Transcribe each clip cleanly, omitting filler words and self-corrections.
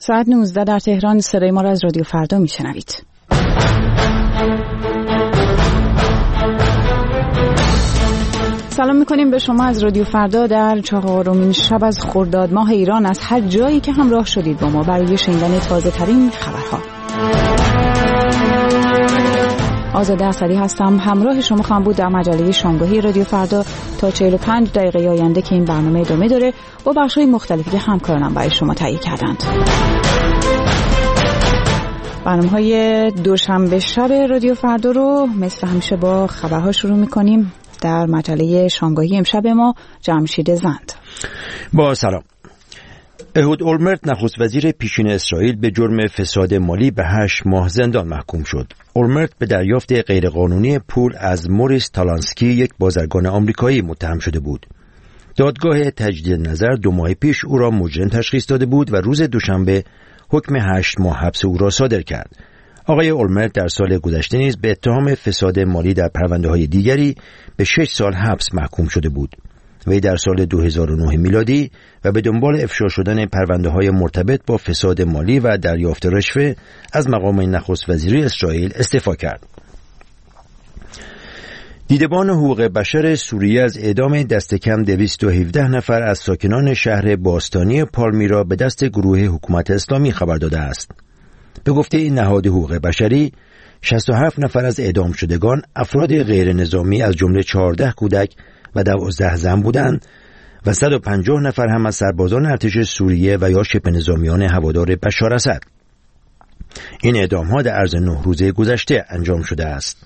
ساعت 19 در تهران. صدای ما را از رادیو فردا میشنوید. سلام میکنیم به شما از رادیو فردا در 4مین شب از خرداد ماه ایران، از هر جایی که همراه شدید با ما برای شنیدن تازه ترین خبرها. آزاده اسدی هستم، همراه شما خواهم بود در مجله شامگاهی رادیو فردا تا 45 دقیقه آینده که این برنامه ادامه داره با بخش‌های مختلفی که همکارانم برای شما تهیه کردند. برنامه‌های دوشنبه شب رادیو فردا رو مثل همیشه با خبرها شروع می‌کنیم. در مجله شامگاهی امشب ما جمشید زند. با سلام. اهود اولمرت نخست وزیر پیشین اسرائیل به جرم فساد مالی به 8 ماه زندان محکوم شد. اولمرت به دریافت غیرقانونی پول از موریس تالانسکی، یک بازرگان آمریکایی، متهم شده بود. دادگاه تجدید نظر 2 ماه پیش او را مجرم تشخیص داده بود و روز دوشنبه حکم 8 ماه حبس او را صادر کرد. آقای اولمرت در سال گذشته نیز به اتهام فساد مالی در پرونده‌های دیگری به 6 سال حبس محکوم شده بود. وی در سال 2009 میلادی و به دنبال افشا شدن پرونده‌های مرتبط با فساد مالی و دریافت رشوه از مقام نخست وزیری اسرائیل استعفا کرد. دیدبان حقوق بشر سوریه از اعدام دست کم 217 نفر از ساکنان شهر باستانی پالمیرا به دست گروه حکومت اسلامی خبر داده است. به گفته این نهاد حقوق بشری، 67 نفر از اعدام شدگان افراد غیر نظامی از جمله 14 کودک و 12 زن بودند و 150 نفر هم از سربازان ارتش سوریه و یا شبه نظامیان هوادار بشار اسد. این اعدام‌ها در عرض 9 روزه گذشته انجام شده است.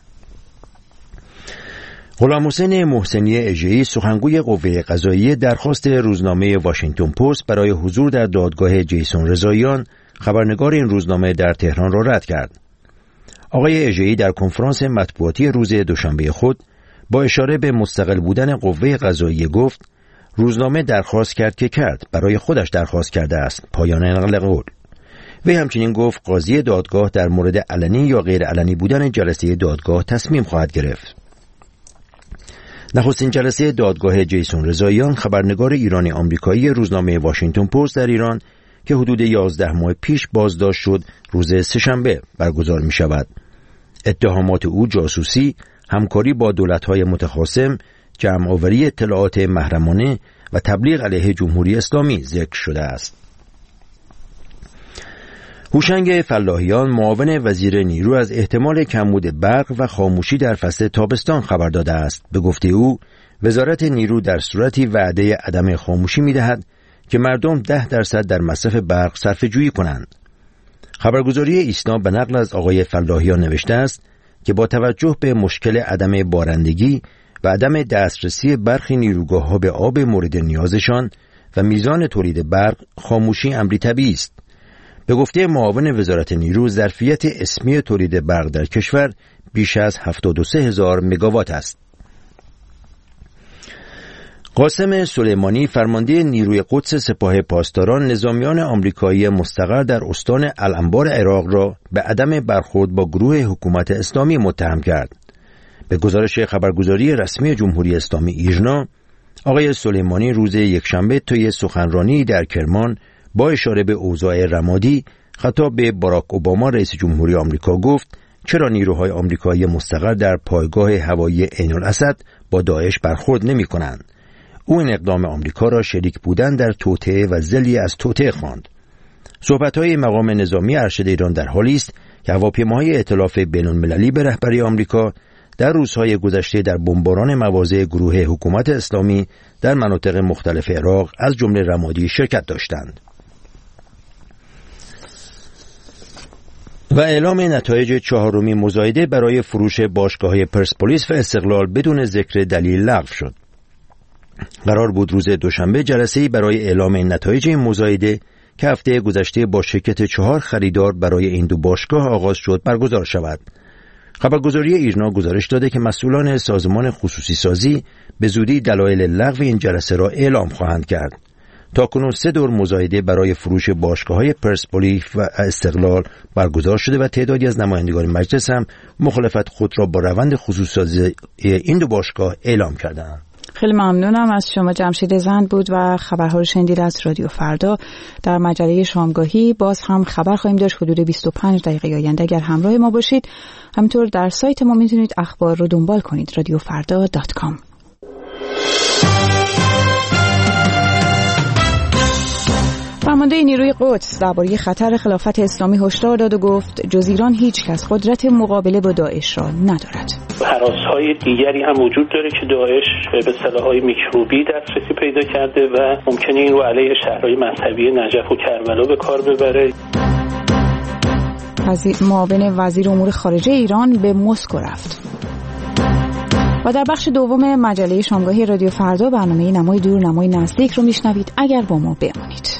غلام حسین محسنی اژه‌ای، سخنگوی قوه قضاییه، درخواست روزنامه واشنگتن پست برای حضور در دادگاه جیسون رضاییان، خبرنگار این روزنامه، در تهران را رد کرد. آقای اژه‌ای در کنفرانس مطبوعاتی روز دوشنبه خود با اشاره به مستقل بودن قوه قضاییه گفت: روزنامه درخواست کرد، برای خودش درخواست کرده است. پایان نقل قول. وی همچنین گفت قاضی دادگاه در مورد علنی یا غیر علنی بودن جلسه دادگاه تصمیم خواهد گرفت. نخستین جلسه دادگاه جیسون رضاییان، خبرنگار ایرانی آمریکایی روزنامه واشنگتن پست در ایران که حدود 11 ماه پیش بازداشت شد، روز سه‌شنبه برگزار می شود. اتهامات او جاسوسی، همکاری با دولت‌های متخاصم، جمع‌آوری اطلاعات محرمانه و تبلیغ علیه جمهوری اسلامی ذکر شده است. هوشنگ فلاحیان، معاون وزیر نیرو، از احتمال کمبود برق و خاموشی در فصل تابستان خبر داده است. به گفته او، وزارت نیرو در صورتی وعده عدم خاموشی می‌دهد که مردم 10% در مصرف برق صرفه‌جویی کنند. خبرگزاری ایسنا به نقل از آقای فلاحیان نوشته است که با توجه به مشکل عدم بارندگی و عدم دسترسی برخی نیروگاه‌ها به آب مورد نیازشان و میزان تولید برق، خاموشی امری طبیعی است. به گفته معاون وزارت نیرو، ظرفیت اسمی تولید برق در کشور بیش از 73,000 مگاوات است. قاسم سلیمانی، فرمانده نیروی قدس سپاه پاسداران، نظامیان آمریکایی مستقر در استان الانبار عراق را به عدم برخورد با گروه حکومت اسلامی متهم کرد. به گزارش خبرگزاری رسمی جمهوری اسلامی ایرنا، آقای سلیمانی روز یکشنبه طی سخنرانی در کرمان با اشاره به اوضاع رمادی خطاب به باراک اوباما رئیس جمهوری آمریکا گفت: چرا نیروهای آمریکایی مستقر در پایگاه هوایی عین الاسد با داعش برخورد نمی کنند؟ او این اقدام آمریکا را شریک بودن در توطئه و ذلی از توطئه خواند. صحبت‌های مقام نظامی ارشد ایران در حالی است که هواپیماهای ائتلاف بین‌المللی به رهبری آمریکا در روزهای گذشته در بمباران مواضع گروه حکومت اسلامی در مناطق مختلف عراق از جمله رمادی شرکت داشتند. و اعلام نتایج 4مین مزایده برای فروش باشگاه‌های پرسپولیس و استقلال بدون ذکر دلیل لغو شد. قرار بود روز دوشنبه جلسه‌ای برای اعلام نتایج این مزایده که هفته گذشته با شرکت 4 خریدار برای این دو باشگاه آغاز شد برگزار شود. خبرگزاری ایرنا گزارش داده که مسئولان سازمان خصوصی سازی به زودی دلایل لغو این جلسه را اعلام خواهند کرد. تاکنون 3 دور مزایده برای فروش باشگاه‌های پرسپولیس و استقلال برگزار شده و تعدادی از نمایندگان مجلس هم مخالفت خود را با روند خصوصی سازی این دو باشگاه اعلام کردند. خیلی ممنونم از شما. جمشید زند بود و خبرها رو شنیدید از رادیو فردا. در مجله شامگاهی باز هم خبر خواهیم داشت حدود 25 دقیقه آینده. اگر همراه ما باشید، همینطور در سایت ما میتونید اخبار رو دنبال کنید، radiofarda.com. فرمانده نیروی قدس درباره خطر خلافت اسلامی هشدار داد و گفت جز ایران هیچ کس قدرت مقابله با داعش را ندارد. هراس‌های دیگری هم وجود داره که داعش به سلاح‌های میکروبی دسترسی پیدا کرده و ممکنه این رو علیه شهرهای مذهبی نجف و کربلا به کار ببره. معاون وزیر امور خارجه ایران به مسکو رفت. و در بخش دوم مجله شامگاهی رادیو فردا برنامه نمای دور نمای نزدیک رو میشنوید. اگر با ما بمانید.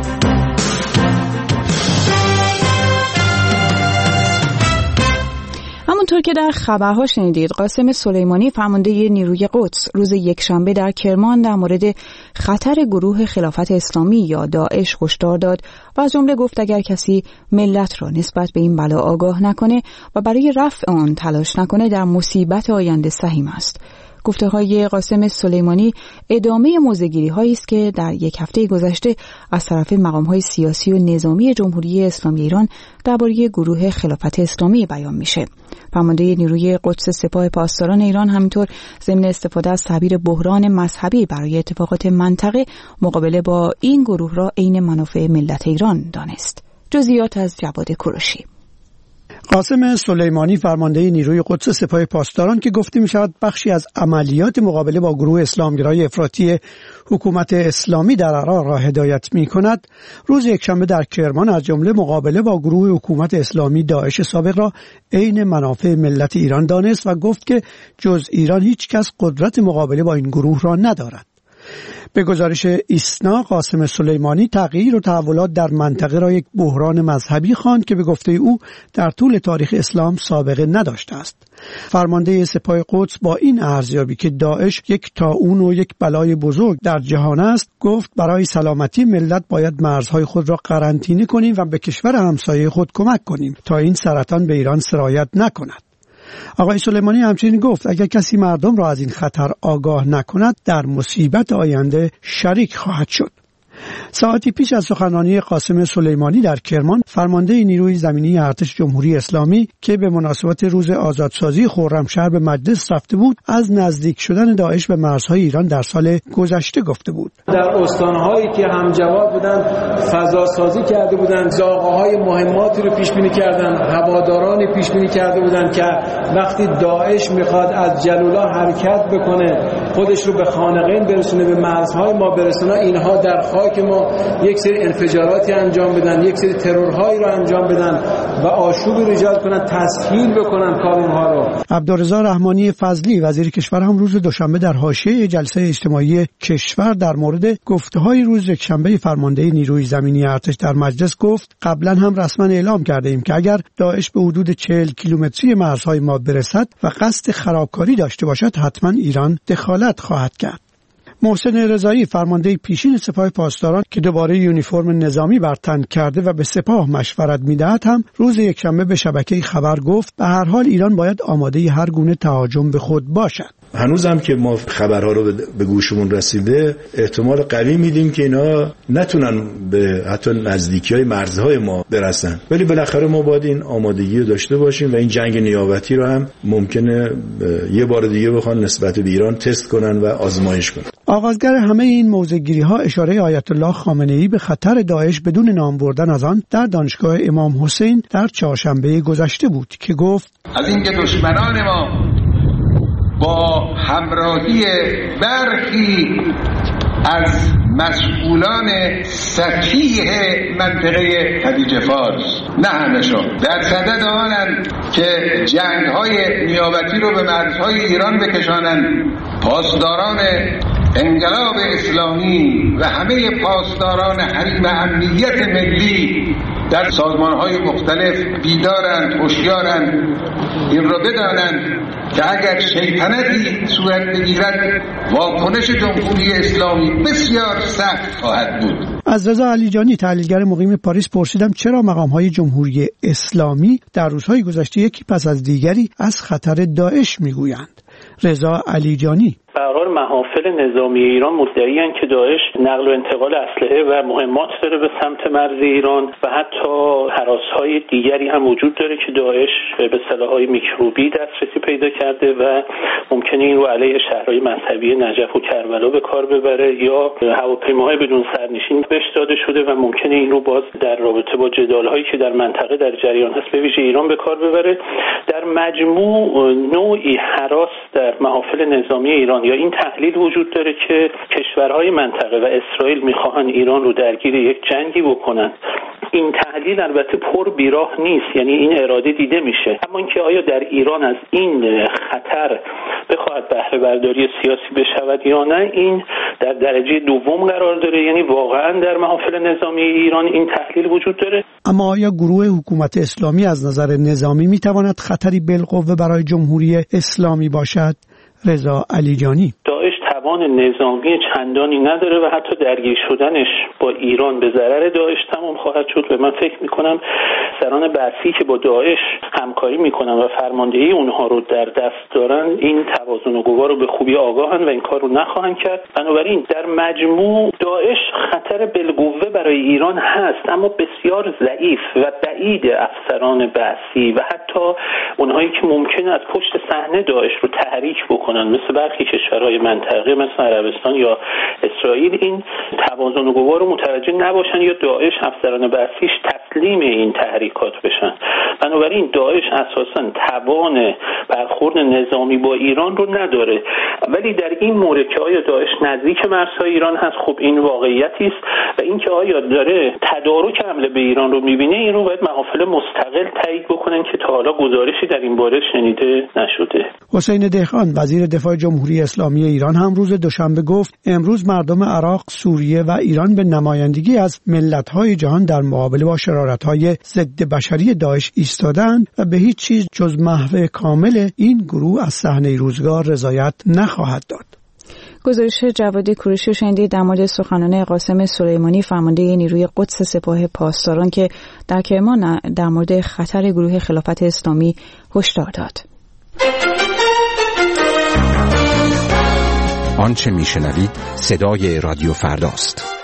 همونطور که در خبرها شنیدید، قاسم سلیمانی فرمانده نیروی قدس روز یکشنبه در کرمان در مورد خطر گروه خلافت اسلامی یا داعش هشدار داد و از جمله گفت اگر کسی ملت را نسبت به این بلا آگاه نکنه و برای رفع آن تلاش نکنه در مصیبت آینده سهیم است. گفته‌های قاسم سلیمانی ادامه موضع‌گیری‌هایی است که در یک هفته گذشته از طرف مقام‌های سیاسی و نظامی جمهوری اسلامی ایران درباره گروه خلافت اسلامی بیان میشه. فرمانده نیروی قدس سپاه پاسداران ایران همینطور ضمن استفاده از تعبیر بحران مذهبی برای اتفاقات منطقه مقابله با این گروه را عین منافع ملت ایران دانست. جزئیات از جواد کوروشی. قاسم سلیمانی فرمانده نیروی قدس سپاه پاسداران که گفته می شود بخشی از عملیات مقابله با گروه اسلامگرای افراطی حکومت اسلامی در عراق را هدایت می کند، روز یکشنبه در کرمان از جمله مقابله با گروه حکومت اسلامی داعش سابق را عین منافع ملت ایران دانست و گفت که جز ایران هیچ کس قدرت مقابله با این گروه را ندارد. به گزارش ایسنا، قاسم سلیمانی تغییر و تحولات در منطقه را یک بحران مذهبی خواند که به گفته او در طول تاریخ اسلام سابقه نداشته است. فرمانده سپاه قدس با این ارزیابی که داعش یک طاعون و یک بلای بزرگ در جهان است، گفت برای سلامتی ملت باید مرزهای خود را قرنطینه کنیم و به کشور همسایه خود کمک کنیم تا این سرطان به ایران سرایت نکند. آقای سلیمانی همچنین گفت اگر کسی مردم را از این خطر آگاه نکند در مصیبت آینده شریک خواهد شد. ساعتی پیش از سخنرانی قاسم سلیمانی در کرمان، فرمانده نیروی زمینی ارتش جمهوری اسلامی که به مناسبت روز آزادسازی خرمشهر به مجلس رفته بود، از نزدیک شدن داعش به مرزهای ایران در سال گذشته گفته بود. در استانهایی که همجواب بودن فضا سازی کرده بودن، زاغه‌های مهماتی رو پیش بینی کردن، هوادارانی پیش بینی کرده بودن که وقتی داعش میخواد از جلولا حرکت بکنه، خودش رو به خانقین برسونه، به مرزهای ما برسونه، اینها در خاک ما یک سری انفجاراتی انجام بدن، یک سری ترورهایی رو انجام بدن و آشوبی رو ایجاد کنن، تسهیل بکنن کار اونها رو. عبدالرضا رحمانی فضلی وزیر کشور هم روز دوشنبه در حاشیه جلسه اجتماعی کشور در مورد گفته‌های روز یکشنبه فرمانده نیروی زمینی ارتش در مجلس گفت قبلا هم رسما اعلام کرده ایم که اگر داعش به حدود 40 کیلومتری مرزهای ما برسد و قصد خرابکاری داشته باشد حتما ایران دخالت خواهد کرد. محسن رضایی فرمانده پیشین سپاه پاسداران که دوباره یونیفرم نظامی بر تن کرده و به سپاه مشورت می‌دهد هم روز یکشنبه به شبکه خبر گفت به هر حال ایران باید آماده هر گونه تهاجم به خود باشد. هنوز هم که ما خبرها رو به گوشمون رسیده احتمال قوی میدیم که اینا نتونن به حتی نزدیکی‌های مرزهای ما برسن، ولی بالاخره ما باید این آمادگی رو داشته باشیم و این جنگ نیابتی رو هم ممکنه یه بار دیگه بخوان نسبت به ایران تست کنن و آزمایش کنن. آغازگر همه این موضع‌گیری‌ها اشاره آیت الله خامنه‌ای به خطر داعش بدون نام بردن از آن در دانشگاه امام حسین در چهارشنبه گذشته بود که گفت از اینکه دشمنان ما با همراهی برخی از مسئولان سفیه منطقه خلیج فارس، نه همشون، در صدد آنند که جنگ‌های نیابتی رو به مرزهای ایران بکشانند. پاسداران انقلاب اسلامی و همه پاسداران حریم امنیت ملی در سازمان‌های مختلف بیدارند، هوشیارند، این را بدانند که اگر شیطنتی صورت بگیرد واکنش جمهوری اسلامی بسیار سخت خواهد بود. از رضا علیجانی تحلیلگر مقیم پاریس پرسیدم چرا مقام‌های جمهوری اسلامی در روزهای گذشته یکی پس از دیگری از خطر داعش میگویند. رضا علیجانی: به هر حال محافل نظامی ایران مدعی‌اند که داعش نقل و انتقال اسلحه و مهمات داره به سمت مرز ایران و حتی هراس‌های دیگری هم وجود داره که داعش به سلاح‌های میکروبی دسترسی پیدا کرده و ممکنه این رو علیه شهرهای مذهبی نجف و کربلا به کار ببره یا هواپیماهای بدون سرنشین بهش داده شده و ممکنه این رو باز در رابطه با جدال‌هایی که در منطقه در جریان هست به ویژه ایران به کار ببره. در مجموع نوعی هراس در محافل نظامی ایران یا این تحلیل وجود داره که کشورهای منطقه و اسرائیل میخواهن ایران رو درگیر یک جنگی بکنن. این تحلیل البته پر بیراه نیست، یعنی این اراده دیده میشه، اما اینکه آیا در ایران از این خطر بخواهد بهره برداری سیاسی بشود یا نه، این در درجه دوم قرار داره، یعنی واقعا در محافل نظامی ایران این تحلیل وجود داره. اما آیا گروه حکومت اسلامی از نظر نظامی میتواند خطری بالقوه برای جمهوری اسلامی باشد؟ رضا علیجانی: داعش توان نظامی چندانی نداره و حتی درگیر شدنش با ایران به ضرر داعش تمام خواهد شد و من فکر میکنم سران بعثی که با داعش همکاری میکنن و فرماندهی اونها رو در دست دارن این توازن و قوا رو به خوبی آگاهن و این کار رو نخواهند کرد. بنابراین در مجموع داعش خطر بالقوه برای ایران هست، اما بسیار ضعیف و بعید افسران بعثی و حتی اونهایی که ممکنه از پشت صحنه داعش رو تحریک بکنن مثل برخی کشورهای منطقه مثل عربستان یا اسرائیل این توازن و قوا رو متوجه نباشن یا داعش افسران بعثیش تسلیم این تحریکات بشن. بنابراین داعش اساساً توان برخورد نظامی با ایران رو نداره، ولی در این مورد که آیا داعش نزدیک مرزهای ایران هست، خب این واقعیتی است و اینکه آیا داره تدارک حمله به ایران رو میبینه، این رو باید محافل مستقل تایید بکنن که تا حالا گزارشی در این باره شنیده نشده. حسین دهقان وزیر دفاع جمهوری اسلامی ایران هم روز دوشنبه گفت امروز مردم عراق، سوریه و ایران به نمایندگی از ملت‌های جهان در مقابله با شرارت‌های ضد بشری داعش ایستادند و به هیچ چیز جز محو کامل این گروه از صحنه روزگار رضایت نخواهد داد. گزارش جواد کوروشی شنیدید در مورد سخنان قاسم سلیمانی فرمانده نیروی قدس سپاه پاسداران که در کرمان در مورد خطر گروه خلافت اسلامی هشدار داد. آنچه میشنوید صدای رادیو فرداست.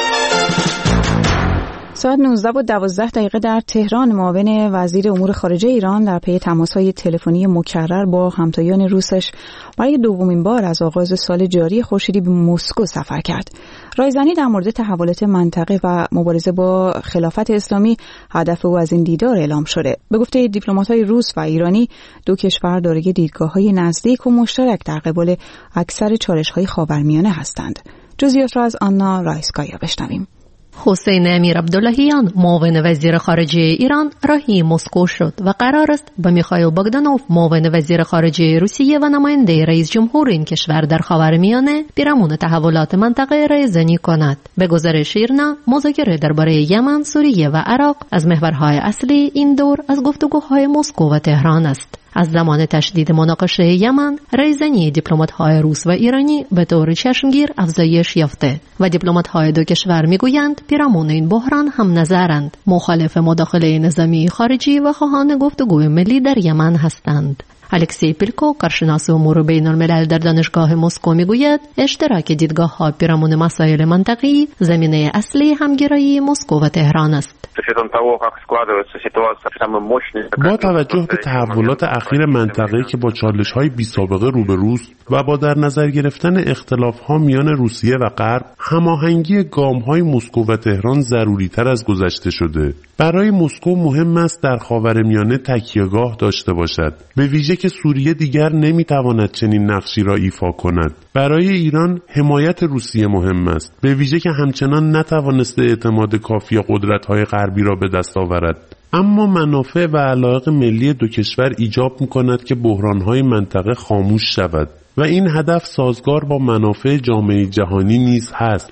ساعت 19:12 در تهران معاون وزیر امور خارجه ایران در پی تماس‌های تلفنی مکرر با همتایان روسش برای دومین بار از آغاز سال جاری خورشیدی به مسکو سفر کرد. رایزنی در مورد تحولات منطقه و مبارزه با خلافت اسلامی هدف او از این دیدار اعلام شده. به گفته دیپلمات‌های روس و ایرانی دو کشور دارای دیدگاه‌های نزدیک و مشترک در قبال اکثر چالش‌های خاورمیانه هستند. جزئیات را از آنا رایسکایا بشنویم. حسین امیر عبداللهیان معاون وزیر خارجه ایران راهی مسکو شد و قرار است با میخائیل باگدانوف معاون وزیر خارجه روسیه و نماینده رئیس جمهور این کشور در خاورمیانه پیرامون تحولات منطقه رایزنی کند. به گزارش ایرنا مذاکره درباره یمن، سوریه و عراق از محورهای اصلی این دور از گفتگوهای مسکو و تهران است. از زمان تشدید مناقشه یمن، رایزنی دیپلمات‌های روس و ایرانی به طور چشمگیر افزایش یافته و دیپلمات‌های دو کشور میگویند پیرامون این بحران هم نظرند، مخالف مداخله نظامی خارجی و خواهان گفتگوی ملی در یمن هستند. الکسی پیلکو، کارشناس امور بین الملل در دانشگاه مسکو میگوید اشتراک دیدگاه‌ها پیرامون مسائل منطقی زمینه اصلی همگرایی مسکو و تهران است. با توجه به تحولات اخیر منطقه‌ای که با چالش‌های بی‌سابقه روبروست و با در نظر گرفتن اختلاف‌ها میان روسیه و غرب، هماهنگی گام‌های مسکو و تهران ضروری‌تر از گذشته شده. برای مسکو مهم است در خاورمیانه تکیه‌گاه داشته باشد، به ویژه که سوریه دیگر نمی‌تواند چنین نقشی را ایفا کند. برای ایران حمایت روسیه مهم است، به ویژه که همچنان نتوانسته اعتماد کافی قدرت‌های غربی را به دست آورد. اما منافع و علاقه ملی دو کشور ایجاب می‌کند که بحران‌های منطقه خاموش شود و این هدف سازگار با منافع جامعه جهانی نیز هست.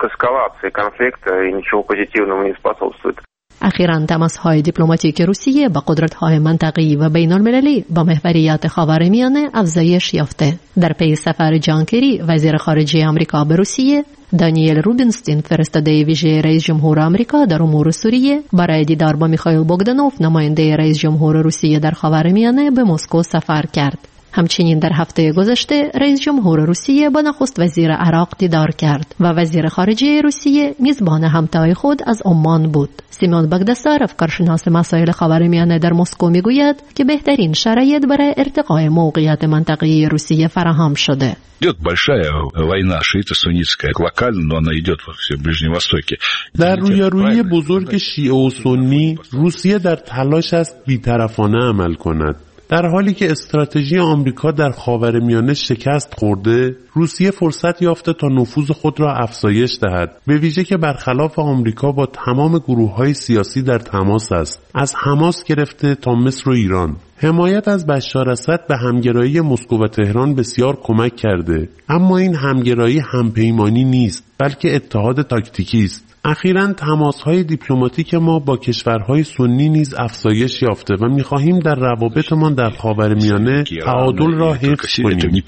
اخیراً تماس‌های دیپلماتیک روسیه با قدرت‌های منطقه‌ای و بین‌المللی با محوریت خاورمیانه افزایش یافته. در پی سفر جان کری وزیر خارجه آمریکا به روسیه، دانیل روبینستین فرستاده ویژه رئیس جمهور آمریکا در امور سوریه برای دیدار با میخائیل باگدانوف نماینده رئیس جمهور روسیه در خاورمیانه به مسکو سفر کرد. همچنین در هفته گذشته رئیس جمهور روسیه با نخست وزیر عراق دیدار کرد و وزیر خارجه روسیه میزبان همتای خود از عمان بود. سیمون باگداسارف، کارشناس مسائل خاورمیانه در مسکو، میگوید که بهترین شرایط برای ارتقای موقعیت منطقه‌ای روسیه فراهم شده. Идет большая война шиито-суннитская, локально, но она идет во всем Ближнем Востоке. در رویارویی بزرگ شیعه و سنی، روسیه در تلاش است بی‌طرفانه عمل کند. در حالی که استراتژی آمریکا در خاورمیانه شکست خورده، روسیه فرصت یافته تا نفوذ خود را افزایش دهد، به ویژه که برخلاف آمریکا با تمام گروه‌های سیاسی در تماس است، از حماس گرفته تا مصر و ایران. حمایت از بشار اسد به همگرایی مسکو و تهران بسیار کمک کرده، اما این همگرایی همپیمانی نیست، بلکه اتحاد تاکتیکی است. اخیراً تماس‌های دیپلماتیک ما با کشورهای سنی نیز افزایش یافته و می‌خواهیم در روابطمان در خاورمیانه تعادل را حفظ کنیم.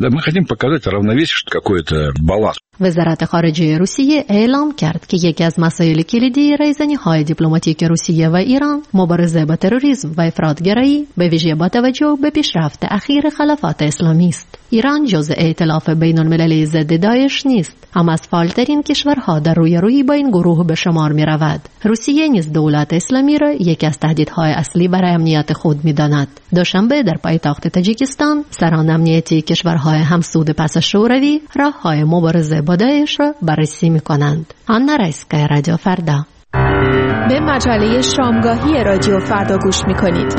وزارت خارجه روسیه اعلام کرد که یکی از مسائل کلیدی رایزنی‌های دیپلماتیک روسیه و ایران مبارزه با تروریسم و افراط‌گرایی به ویژه با توجه به پیشرفت اخیر خلافات اسلامی است. ایران جزء ائتلاف بین‌المللی ضد داعش نیست، اما از فعال‌ترین کشورها در رویارویی با این گروه به شمار می‌رود. روسیه نیز دولت اسلامی را یکی از تهدیدهای اصلی برای امنیت خود می‌داند. دوشنبه در پایتخت تاجیکستان سران امنیتی کشورهای همسود پس شوروی راه‌های مبارزه با داعش را بررسی می‌کنند. آنا رایسکا، رادیو فردا. به مجله شامگاهی رادیو فردا گوش می‌کنید.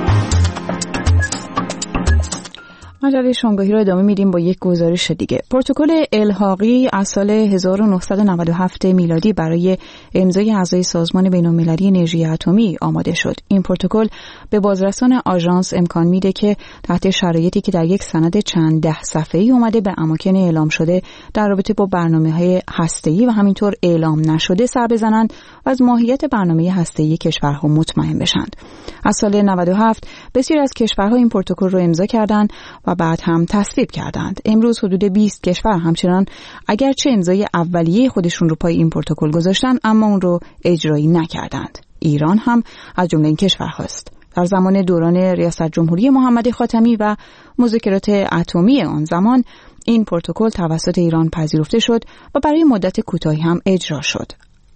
مجله شامگاهی را ادامه میدیم با یک گزارش دیگه. پروتکل الحاقی از سال 1997 میلادی برای امضای اعضای سازمان بین‌المللی انرژی اتمی آماده شد. این پروتکل به بازرسان آژانس امکان میده که تحت شرایطی که در یک سند چند ده صفحه‌ای اومده به اماکن اعلام شده در رابطه با برنامه‌های هسته‌ای و همینطور اعلام نشده سر بزنند و از ماهیت برنامه هسته‌ای کشورها مطمئن بشند. از سال 97 بسیاری از کشورها این پروتکل را امضا کردند و بعد هم تصویب کردند. امروز حدود 20 کشور همچنان اگرچه امضای اولیه خودشون رو پای این پروتکل گذاشتن اما اون رو اجرایی نکردند. ایران هم از جمله این کشورهاست. در زمان دوران ریاست جمهوری محمد خاتمی و مذاکرات اتمی آن زمان این پروتکل توسط ایران پذیرفته شد و برای مدت کوتاهی هم اجرا شد.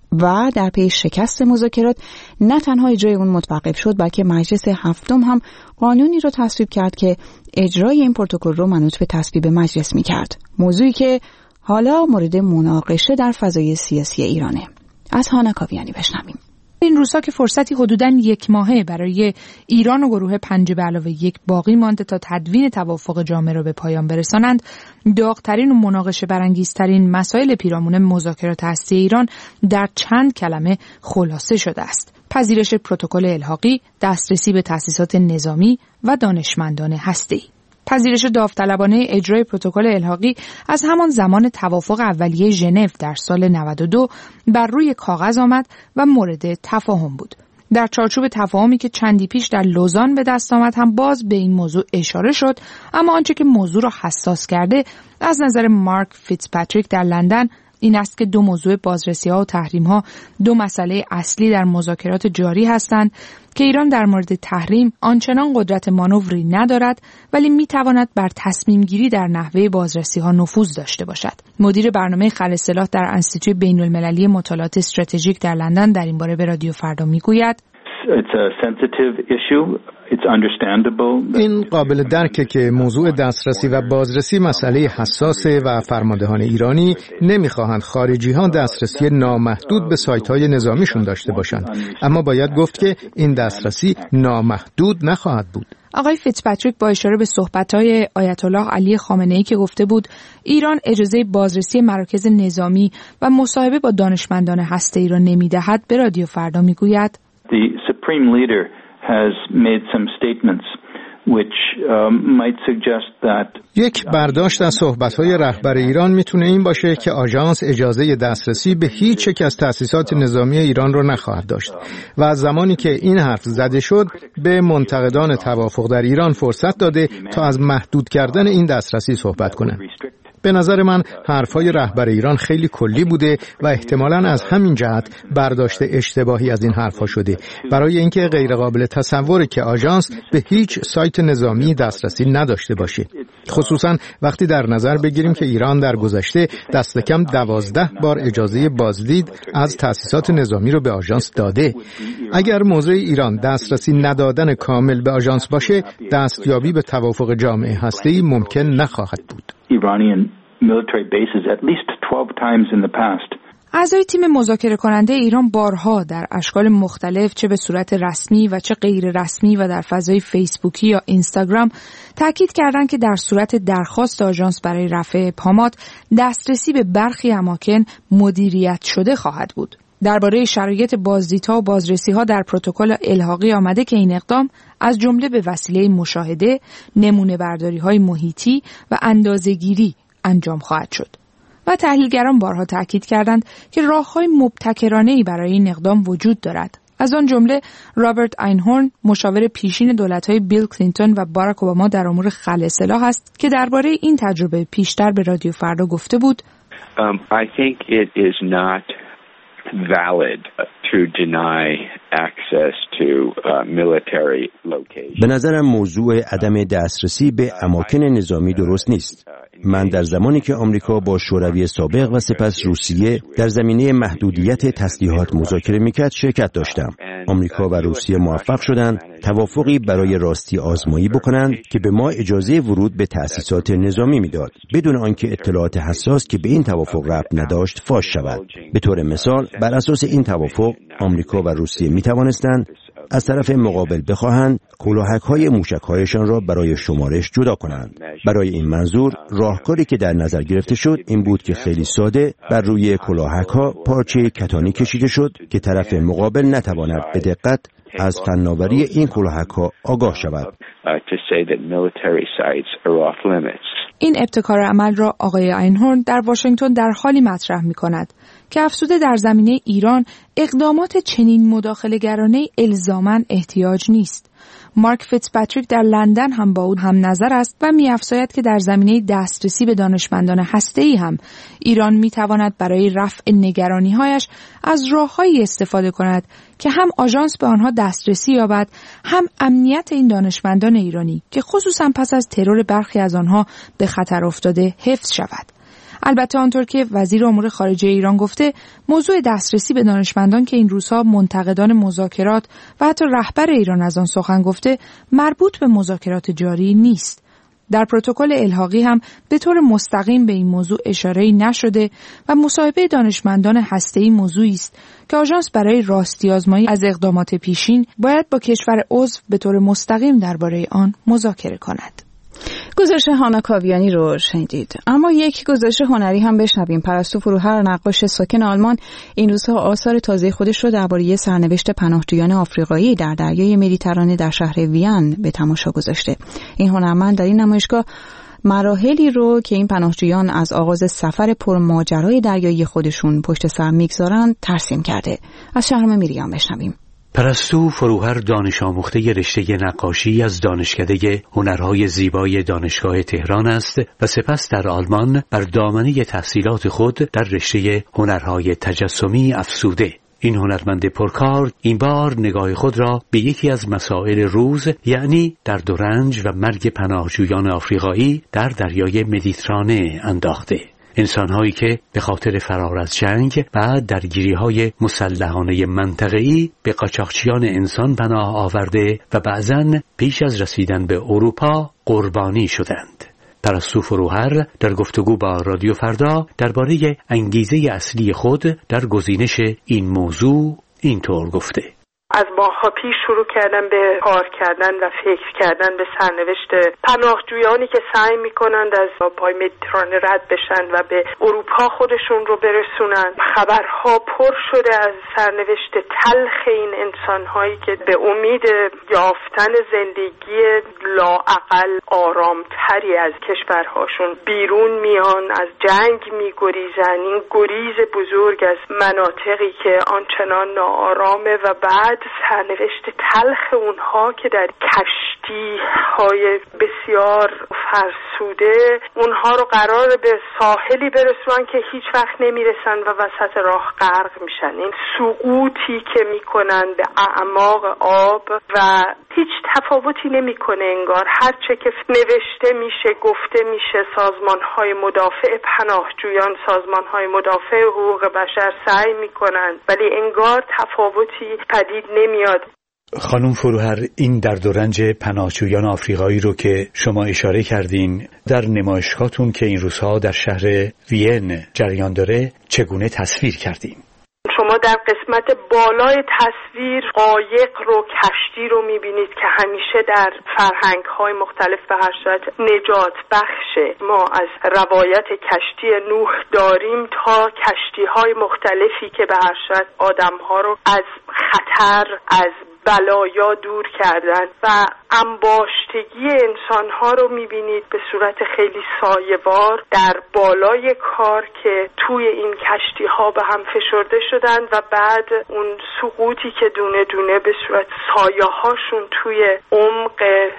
و در پی شکست مذاکرات نه تنها اجرای اون متوقف شد بلکه مجلس هفتم هم قانونی رو تصویب کرد که اجرای این پروتکل رو منوط به تصویب مجلس می‌کرد. موضوعی که حالا مورد مناقشه در فضای سیاسی ایرانه. از هانا کاویانی بشنویم. این روزها که فرصتی حدوداً یک ماهه برای ایران و گروه 5+1 باقی مانده تا تدوین توافق جامع را به پایان برسانند، داغ‌ترین و مناقشه برانگیزترین مسائل پیرامون مذاکرات هسته ایران در چند کلمه خلاصه شده است: پذیرش پروتکل الحاقی، دسترسی به تأسیسات نظامی و دانشمندان هسته‌ای. پذیرش داوطلبانه اجرای پروتکل الحاقی از همان زمان توافق اولیه ژنو در سال 92 بر روی کاغذ آمد و مورد تفاهم بود. در چارچوب تفاهمی که چندی پیش در لوزان به دست آمد هم باز به این موضوع اشاره شد، اما آنچه که موضوع را حساس کرده از نظر مارک فیتزپاتریک در لندن این است که دو موضوع بازرسی‌ها و تحریم‌ها دو مسئله اصلی در مذاکرات جاری هستند که ایران در مورد تحریم آنچنان قدرت مانوری ندارد ولی می‌تواند بر تصمیم‌گیری در نحوه بازرسی‌ها نفوذ داشته باشد. مدیر برنامه خلع سلاح در انستیتوی بین‌المللی مطالعات استراتژیک در لندن در این باره به رادیو فردا می‌گوید: این قابل درکه که موضوع دسترسی و بازرسی مسئله حساسه و فرماندهان ایرانی نمیخواهند خارجی ها دسترسی نامحدود به سایت های نظامیشون داشته باشند، اما باید گفت که این دسترسی نامحدود نخواهد بود. آقای فیتزپاتریک با اشاره به صحبت‌های آیت الله علی خامنه‌ای که گفته بود ایران اجازه بازرسی مراکز نظامی و مصاحبه با دانشمندان هسته‌ای را نمی‌دهد، به رادیو فردا میگوید: The Supreme Leader has made some statements which might suggest that یک برداشت از صحبت‌های رهبر ایران میتونه این باشه که آژانس اجازه دسترسی به هیچ یک از تأسیسات نظامی ایران رو نخواهد داشت و از زمانی که این حرف زده شد به منتقدان توافق در ایران فرصت داده تا از محدود کردن این دسترسی صحبت کنند. به نظر من حرفای رهبر ایران خیلی کلی بوده و احتمالاً از همین جهت برداشت اشتباهی از این حرفا شده. برای اینکه غیر قابل تصوره که آژانس به هیچ سایت نظامی دسترسی نداشته باشه. خصوصاً وقتی در نظر بگیریم که ایران در گذشته دست کم 12 بار اجازه بازدید از تأسیسات نظامی رو به آژانس داده. اگر موضوع ایران دسترسی ندادن کامل به آژانس باشه، دستیابی به توافق جامعه هسته‌ای ممکن نخواهد بود. اعضای تیم مذاکره کننده ایران بارها در اشکال مختلف چه به صورت رسمی و چه غیر رسمی و در فضای فیسبوکی یا اینستاگرام تاکید کردند که در صورت درخواست آژانس برای رفع ابهامات دسترسی به برخی اماکن مدیریت شده خواهد بود. درباره شرایط بازدیدها و بازرسی‌ها در پروتکل الحاقی آمده که این اقدام از جمله به وسیله مشاهده، نمونه برداری‌های محیطی و اندازه‌گیری انجام خواهد شد. و تحلیلگران بارها تاکید کردند که راه‌های مبتکرانه‌ای برای این اقدام وجود دارد. از آن جمله رابرت اینهورن، مشاور پیشین دولت‌های بیل کلینتون و باراک اوباما در امور خلع سلاح است که درباره این تجربه پیشتر به رادیو فردا گفته بود: I think it is not valid to deny access to military locations. به نظرم موضوع عدم دسترسی به اماکن نظامی درست نیست. من در زمانی که آمریکا با شوروی سابق و سپس روسیه در زمینه محدودیت تسلیحات مذاکره میکرد شرکت داشتم. آمریکا و روسیه موفق شدند توافقی برای راستی آزمایی بکنند که به ما اجازه ورود به تأسیسات نظامی میداد بدون آنکه اطلاعات حساس که به این توافق ربط نداشت فاش شود. به طور مثال بر اساس این توافق آمریکا و روسیه میتوانستند از طرف مقابل بخواهند کلاهک‌های موشک‌هایشان را برای شمارش جدا کنند. برای این منظور راهکاری که در نظر گرفته شد این بود که خیلی ساده بر روی کلاهک‌ها پارچه کتانی کشیده شد که طرف مقابل نتواند به دقت از فناوری این کلاهک‌ها آگاه شود. این ابتکار عمل را آقای اینهورن در واشنگتن در حالی مطرح می‌کند که افزوده در زمینه ایران اقدامات چنین مداخله‌گرانه الزاماً احتیاج نیست. مارک فیتزپاتریک در لندن هم با او هم نظر است و می‌افزاید که در زمینه دسترسی به دانشمندان هسته‌ای هم ایران می‌تواند برای رفع نگرانی‌هایش از راه‌هایی استفاده کند که هم آژانس به آنها دسترسی یابد، هم امنیت این دانشمندان ایرانی که خصوصاً پس از ترور برخی از آنها به خطر افتاده حفظ شود. البته آنطور که وزیر امور خارجه ایران گفته، موضوع دسترسی به دانشمندان که این روزها منتقدان مذاکرات و حتی رهبر ایران از آن سخن گفته، مربوط به مذاکرات جاری نیست. در پروتکل الحاقی هم به طور مستقیم به این موضوع اشاره‌ای نشده و مصاحبه دانشمندان هسته‌ای موضوعی است که آژانس برای راستی آزمایی از اقدامات پیشین باید با کشور عضو به طور مستقیم درباره آن مذاکره کند. گزارش هانا کاویانی رو شنیدید. اما یک گزارش هنری هم بشنویم. پرستو فروهر، نقاش ساکن آلمان، این روزها آثار تازه خودش رو درباره سرنوشت پناهجویان آفریقایی در دریای مدیترانه در شهر وین به تماشا گذاشته. این هنرمند در این نمایشگاه مراحلی رو که این پناهجویان از آغاز سفر پرماجرای دریایی خودشون پشت سر میگذارن ترسیم کرده. از شهرام میریان بشنویم. پرستو فروهر دانش آموخته رشته نقاشی از دانشکده هنرهای زیبای دانشگاه تهران است و سپس در آلمان بر دامنه تحصیلات خود در رشته هنرهای تجسمی افزوده. این هنرمند پرکار این بار نگاه خود را به یکی از مسائل روز، یعنی درد و رنج و مرگ پناهجویان آفریقایی در دریای مدیترانه انداخته. انسان‌هایی که به خاطر فرار از جنگ و درگیری‌های مسلحانه منطقه‌ای به قاچاقچیان انسان پناه آورده و بعضاً پیش از رسیدن به اروپا قربانی شدند. پرستو فروهر در گفتگو با رادیو فردا درباره انگیزه اصلی خود در گزینش این موضوع اینطور گفته: از ماه‌ها پیش شروع کردن به کار کردن و فکر کردن به سرنوشت پناهجویانی که سعی می‌کنند از پای مدیترانه رد بشن و به اروپا خودشون رو برسونن. خبرها پر شده از سرنوشت تلخ این انسان‌هایی که به امید یافتن زندگی لااقل آرامتری از کشورهاشون بیرون میان، از جنگ می‌گریزن. این گریز بزرگ از مناطقی که آنچنان ناآرامه و بعد سرنوشت تلخ اونها که در کشت کشتی‌های بسیار فرسوده اونها رو قرار به ساحلی برسونن که هیچ وقت نمیرسن و وسط راه غرق میشن. این سقوطی که میکنن به اعماق آب و هیچ تفاوتی نمیکنه انگار، هرچه که نوشته میشه گفته میشه، سازمان‌های مدافع پناهجویان، سازمان‌های مدافع حقوق بشر سعی میکنن ولی انگار تفاوتی پدید نمیاد. خانم فروهر، این درد و رنج پناهجویان آفریقایی رو که شما اشاره کردین در نمایشگاهتون که این روزها در شهر وین جریان داره چگونه تصویر کردین؟ شما در قسمت بالای تصویر قایق رو، کشتی رو میبینید که همیشه در فرهنگ‌های مختلف به هر صورت نجات بخشه. ما از روایت کشتی نوح داریم تا کشتی‌های مختلفی که به هر صورت آدم‌ها رو از خطر، از بلایا دور کردن و انباشتگی انسانها رو میبینید به صورت خیلی سایه‌وار در بالای کار که توی این کشتی ها به هم فشرده شدن و بعد اون سقوطی که دونه دونه به صورت سایه هاشون توی عمق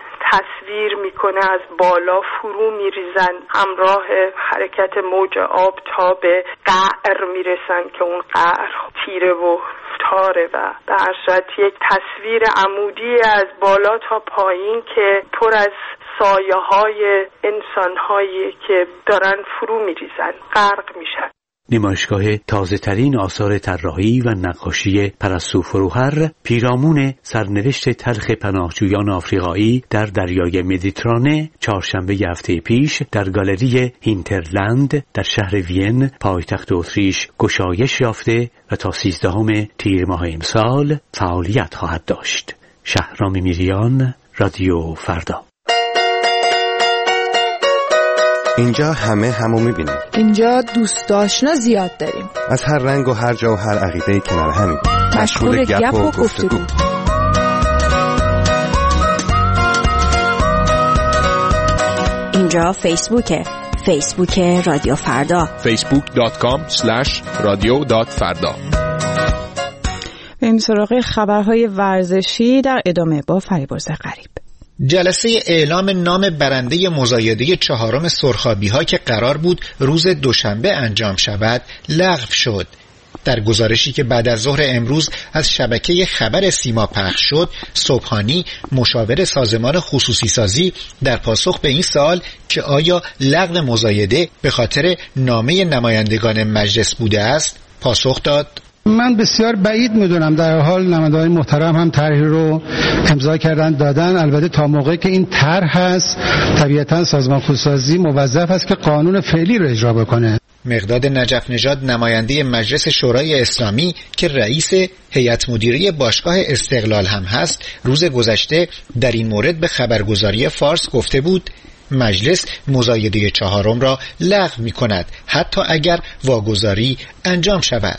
تصویر میکنه، از بالا فرو میریزن، همراه حرکت موج آب تا به قعر میرسن که اون قعر تیره و تاره و به هر صورت یک تصویر عمودی از بالا تا پایین که پر از سایه های انسان هایی که دارن فرو میریزن، غرق میشن. نمایشگاه تازه ترین آثار طراحی و نقاشی پرستو فروهر، پیرامون سرنوشت تلخ پناهجویان آفریقایی در دریای مدیترانه، چهارشنبه هفته پیش در گالری هینترلند در شهر وین پایتخت اتریش گشایش یافته و تا 13 تیر ماه امسال فعالیت خواهد داشت. شهرام میریان، رادیو فردا. اینجا همو میبینیم. اینجا دوست آشنا زیاد داریم. از هر رنگ و هر جا و هر عقیده کنار همیم. مشغول گپ و گفتگو. اینجا فیسبوک رادیو فردا. facebook.com/radio.farda. بریم سراغ خبرهای ورزشی در ادامه با فریبرز غریب. جلسه اعلام نام برنده مزایده 4 سرخابی‌ها که قرار بود روز دوشنبه انجام شود لغو شد. در گزارشی که بعد از ظهر امروز از شبکه خبر سیما پخش شد، سبحانی مشاور سازمان خصوصی سازی در پاسخ به این سوال که آیا لغو مزایده به خاطر نامه نمایندگان مجلس بوده است، پاسخ داد: من بسیار بعید میدونم. در حال نمایندگان محترم هم طرح رو امضا کردن دادن. البته تا موقعی که این طرح هست طبیعتا سازمان خصوصی موظف است که قانون فعلی رو اجرا بکنه. مقداد نجف نژاد نماینده مجلس شورای اسلامی که رئیس هیئت مدیره باشگاه استقلال هم هست، روز گذشته در این مورد به خبرگزاری فارس گفته بود مجلس مزایده 4 را لغو می کند حتی اگر واگذاری انجام شود.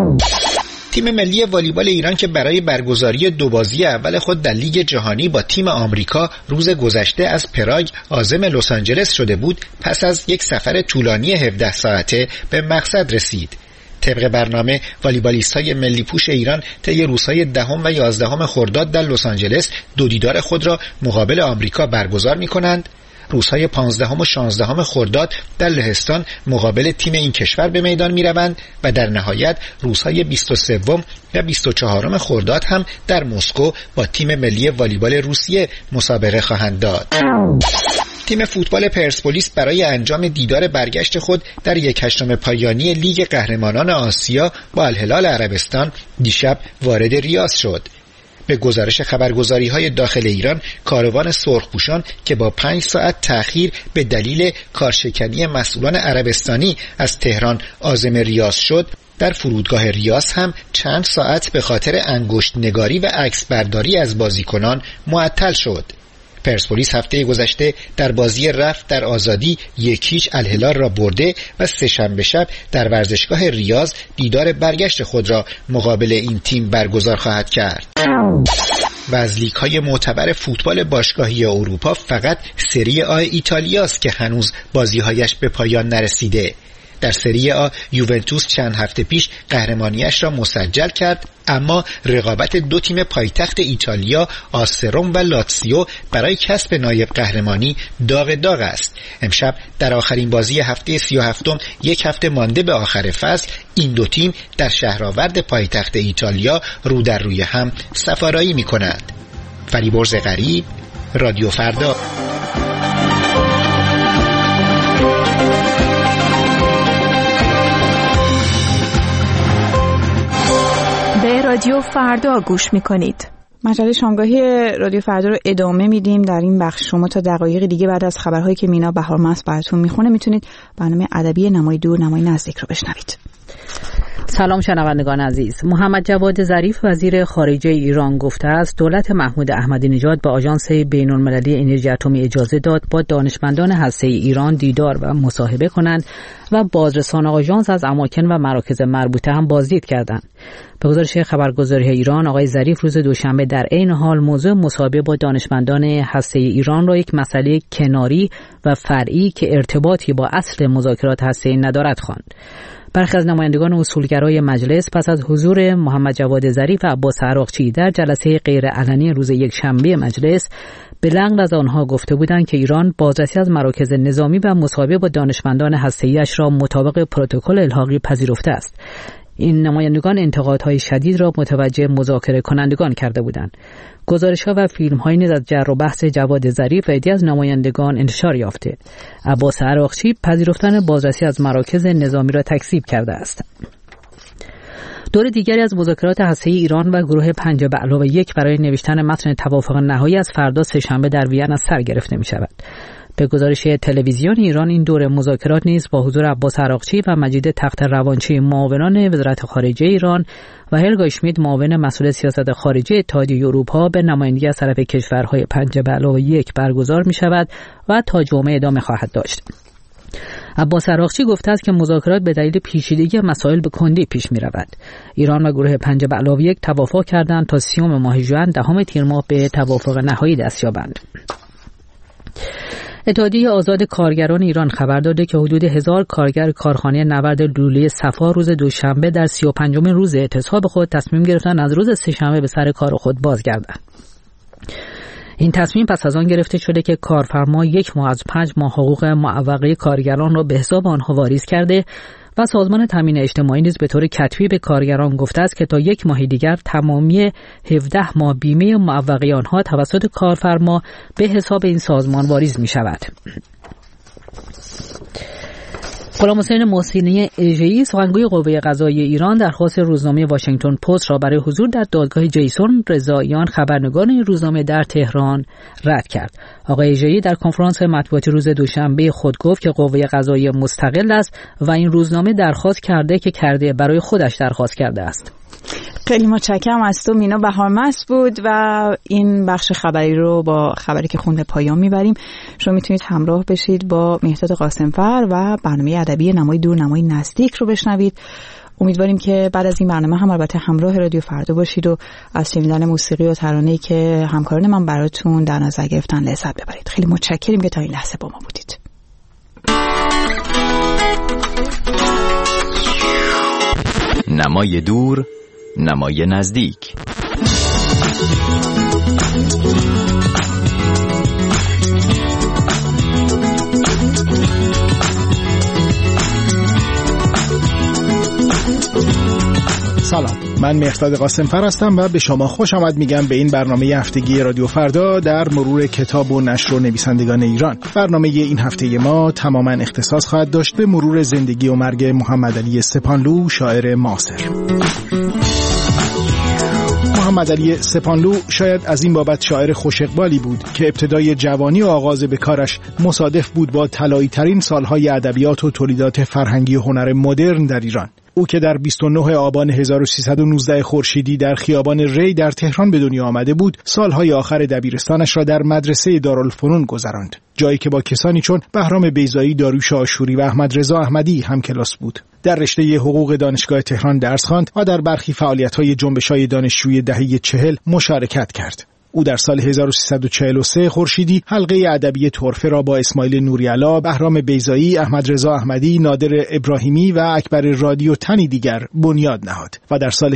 تیم ملی والیبال ایران که برای برگزاری 2 بازی اول خود در لیگ جهانی با تیم آمریکا روز گذشته از پراگ عازم لس آنجلس شده بود، پس از یک سفر طولانی 17 ساعته به مقصد رسید. طبق برنامه والیبالیست‌های ملی پوش ایران طی روزهای 10 و 11 خرداد در لس آنجلس 2 دیدار خود را مقابل آمریکا برگزار می‌کنند. روزهای 15 و 16 خرداد در لهستان مقابل تیم این کشور به میدان می روند و در نهایت روزهای 23 و 24 خرداد هم در مسکو با تیم ملی والیبال روسیه مسابقه خواهند داد. تیم فوتبال پرسپولیس برای انجام دیدار برگشت خود در 1/8 پایانی لیگ قهرمانان آسیا با الهلال عربستان دیشب وارد ریاض شد. به گزارش خبرگزاری‌های داخل ایران، کاروان سرخپوشان که با 5 ساعت تأخیر به دلیل کارشکنی مسئولان عربستانی از تهران عازم ریاض شد، در فرودگاه ریاض هم چند ساعت به خاطر انگشت نگاری و عکس برداری از بازیکنان معطل شد. پرسپولیس هفته گذشته در بازی رفت در آزادی 1-0 الهلال را برده و سه‌شنبه شب در ورزشگاه ریاض دیدار برگشت خود را مقابل این تیم برگزار خواهد کرد. و از لیگ‌های معتبر فوتبال باشگاهی اروپا فقط سری آ ایتالیاست که هنوز بازی‌هایش به پایان نرسیده. در سری آ یوونتوس چند هفته پیش قهرمانیش را مسجل کرد، اما رقابت دو تیم پایتخت ایتالیا آس روم و لاتزیو برای کسب نایب قهرمانی داغ است. امشب در آخرین بازی هفته 37 یک هفته مانده به آخر فصل این دو تیم در شهرآورد پایتخت ایتالیا رو در روی هم سفارایی می‌کنند. فریبرز غریب، رادیو فردا. به رادیو فردا گوش میکنید. مجله شامگاهی رادیو فردا رو ادامه میدیم. در این بخش شما تا دقایق دیگه بعد از خبرهایی که مینا بهارمست براتون میخونه میتونید برنامه ادبی نمای دور نمای نزدیک رو بشنوید. سلام شنوندگان عزیز. محمد جواد ظریف وزیر خارجه ایران گفته است دولت محمود احمدی نژاد به آژانس بین‌المللی انرژی اتمی اجازه داد با دانشمندان هسته‌ای ایران دیدار و مصاحبه کنند و بازرسان آژانس از اماکن و مراکز مربوطه هم بازدید کردند. به گزارش خبرگزاری ایران، آقای ظریف روز دوشنبه در عین حال موضوع مصاحبه با دانشمندان هسته‌ای ایران را یک مسئله کناری و فرعی که ارتباطی با اصل مذاکرات هسته‌ای ندارد خواند. برخی از نمایندگان اصولگرای مجلس پس از حضور محمد جواد ظریف و عباس عراقچی در جلسه غیرعلنی روز یکشنبه مجلس به لغو از آنها گفته بودند که ایران بازرسی از مراکز نظامی و مصاحبه با دانشمندان هسته‌ای‌اش را مطابق پروتکل الحاقی پذیرفته است. این نمایندگان انتقادهای شدید را متوجه مذاکره کنندگان کرده بودند. گزارش‌ها و فیلم‌هایی نیز از جر و بحث جواد ظریف و عده‌ای از نمایندگان انتشار یافته. عباس عراقچی پذیرفتن بازرسی از مراکز نظامی را تکذیب کرده است. دور دیگری از مذاکرات هسته‌ای ایران و گروه 5+1 برای نوشتن متن توافق نهایی از فردا سه‌شنبه در وین از سر گرفته می‌شود. به گزارش تلویزیون ایران این دور مذاکرات نیز با حضور عباس عراقچی و مجید تخت روانچی معاونان وزارت خارجه ایران و هلگا اشمیت معاون مسئول سیاست خارجی اتحادیه اروپا به نمایندگی از طرف کشورهای 5+1 برگزار می شود و تا جمعه ادامه خواهد داشت. عباس عراقچی گفته است که مذاکرات به دلیل پیچیدگی مسائل به کندی پیش می رود. ایران و گروه 5+1 توافق کردند تا 30 ماه ژوئن 10 تیر ماه به توافق نهایی دست یابند. اتحادیه آزاد کارگران ایران خبر داده که حدود 1000 کارگر کارخانه نورد لوله صفا روز دوشنبه در 35مین روز اعتصاب خود تصمیم گرفتند از روز سه‌شنبه به سر کار خود بازگردند. این تصمیم پس از آن گرفته شده که کارفرما 1 ماه از 5 ماه حقوق معوقه کارگران را به حساب آنها واریز کرده و سازمان تامین اجتماعی نیز به طور کتبی به کارگران گفته است که تا 1 ماه دیگر تمامی 17 ماه بیمه معوقه آنها توسط کارفرما به حساب این سازمان واریز می شود. غلام حسین محسنی اژه‌ای سخنگوی قوه قضاییه ایران درخواست روزنامه واشنگتن پست را برای حضور در دادگاه جیسون رضاییان خبرنگار این روزنامه در تهران رد کرد. آقای اژه‌ای در کنفرانس مطبوعاتی روز دوشنبه خود گفت که قوه قضاییه مستقل است و این روزنامه درخواست کرده برای خودش درخواست کرده است. خیلی متشکرم از تو مینا بهارمست بود و این بخش خبری رو با خبری که خونده پایان میبریم. شما میتونید همراه بشید با مهرداد قاسمفر و برنامه ادبی نمای دور نمای نزدیک رو بشنوید. امیدواریم که بعد از این برنامه هم البته همراه رادیو فردا باشید و از شنیدن موسیقی و ترانه‌ای که همکاران من براتون در نظر گرفتن لذت ببرید. خیلی متشکریم که تا این لحظه با ما بودید. نمای دور نمای نزدیک. سلام، من مهرداد قاسمفر هستم و به شما خوش آمد میگم به این برنامه هفتگی رادیو فردا در مرور کتاب و نشر و نویسندگان ایران. برنامه این هفته ما تماما اختصاص خواهد داشت به مرور زندگی و مرگ محمد علی سپانلو، شاعر معاصر. محمد علی سپانلو شاید از این بابت شاعر خوش اقبالی بود که ابتدای جوانی و آغاز به کارش مصادف بود با طلایی ترین سالهای ادبیات و تولیدات فرهنگی و هنر مدرن در ایران. او که در 29 آبان 1319 خورشیدی در خیابان ری در تهران به دنیا آمده بود، سالهای آخر دبیرستانش را در مدرسه دارالفنون گذراند، جایی که با کسانی چون بهرام بیضایی، داریوش آشوری و احمد رضا احمدی هم کلاس بود. در رشته حقوق دانشگاه تهران درس خواند و در برخی فعالیت‌های جنبش‌های دانشجویی دهه 40 مشارکت کرد. او در سال 1343 خورشیدی حلقه ادبی طرفه را با اسماعیل نوری‌علا، بهرام بیضایی، احمد رضا احمدی، نادر ابراهیمی و اکبر رادی و تنی دیگر بنیاد نهاد و در سال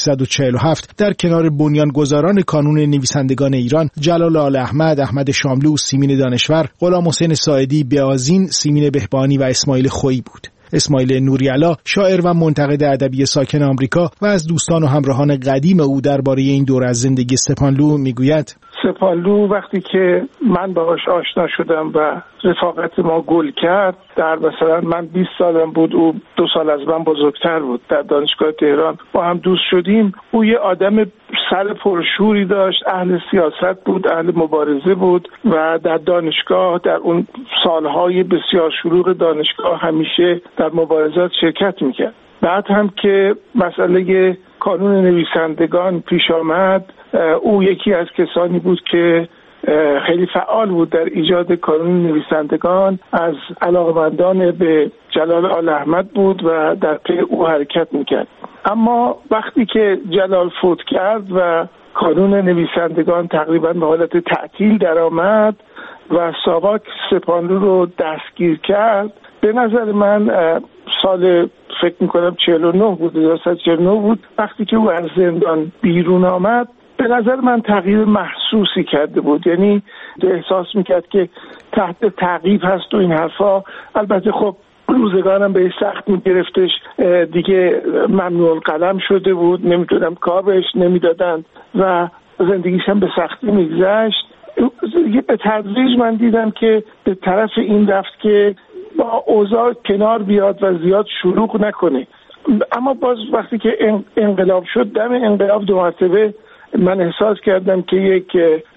1347 در کنار بنیانگذاران کانون نویسندگان ایران جلال آل احمد، احمد شاملو، سیمین دانشور، غلام حسین ساعدی، بیازین، سیمین بهبانی و اسماعیل خویی بود. اسماعیل نوری‌علا شاعر و منتقد ادبی ساکن آمریکا و از دوستان و همراهان قدیم او درباره این دور از زندگی استپانلو میگوید: استپانلو وقتی که من باهاش آشنا شدم و رفاقت ما گل کرد، در مثلا من 20 سالم بود، او 2 سال از من بزرگتر بود، در دانشگاه تهران با هم دوست شدیم. او یه آدم سر پرشوری داشت، اهل سیاست بود، اهل مبارزه بود و در دانشگاه در اون سالهای بسیار شلوغ دانشگاه همیشه در مبارزات شرکت میکرد. بعد هم که مسئله کانون نویسندگان پیش آمد، او یکی از کسانی بود که خیلی فعال بود در ایجاد کانون نویسندگان، از علاقمندان به جلال آل احمد بود و در پی او حرکت میکرد. اما وقتی که جلال فوت کرد و کانون نویسندگان تقریبا به حالت تعطیل درآمد و ساواک استپانلو رو دستگیر کرد، به نظر من سال فکر میکنم 49 بود، 1949 بود، وقتی که او از زندان بیرون آمد، به نظر من تغییر محسوسی کرده بود. یعنی احساس میکرد که تحت تعقیب هست و این حرفا. البته خب روزگارم به سخت میگرفتش، دیگه ممنوع القلم شده بود، نمیدونم کار بهش نمیدادن و زندگیش هم به سختی میگذشت. به تدریج من دیدم که به طرف این رفت که با اوضاع کنار بیاد و زیاد شلوغ نکنه. اما باز وقتی که انقلاب شد، دم انقلاب 2 مرتبه من احساس کردم که یک